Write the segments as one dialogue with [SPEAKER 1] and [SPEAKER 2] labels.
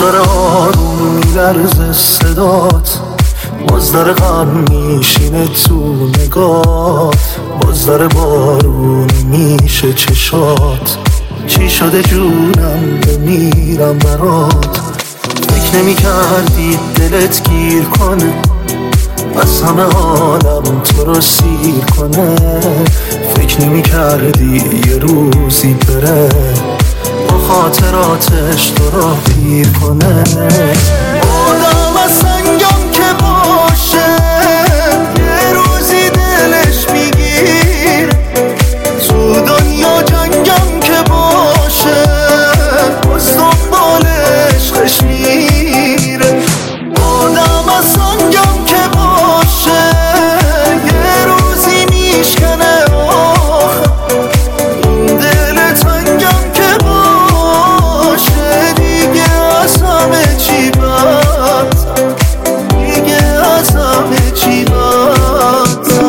[SPEAKER 1] داره آروم میلرزه صدات، باز داره غم میشینه تو نگات، باز داره بارون میشه چشات. چی شده جونم بمیرم برات، فکر نمی کردی دلت گیر کنه، از همه عالم تو رو سیر کنه. فکر نمی کردی یه روزی بره، با خاطراتش تو رو پیر کنه. آدم از سنگم که باشه، یه روزی دلش میگیر. تو دنیا جنگم که باشه، باز دنبال عشقش میره. آدم از سنگم که باشه، یه روزی میشکنه آخر. این دل تنگم که باشه، دیگه از همه چی بدتر، دیگه از همه چی بدتر.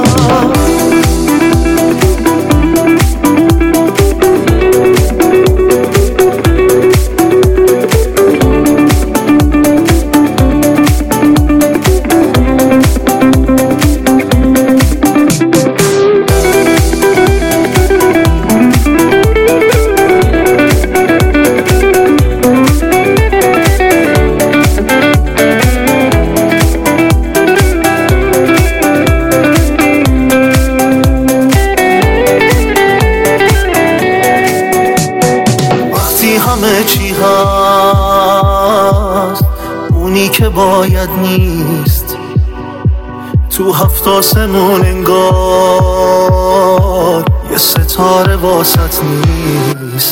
[SPEAKER 1] همه چی هست، اونی که باید نیست. تو هفت آسمون انگار یه ستاره واسط نیست.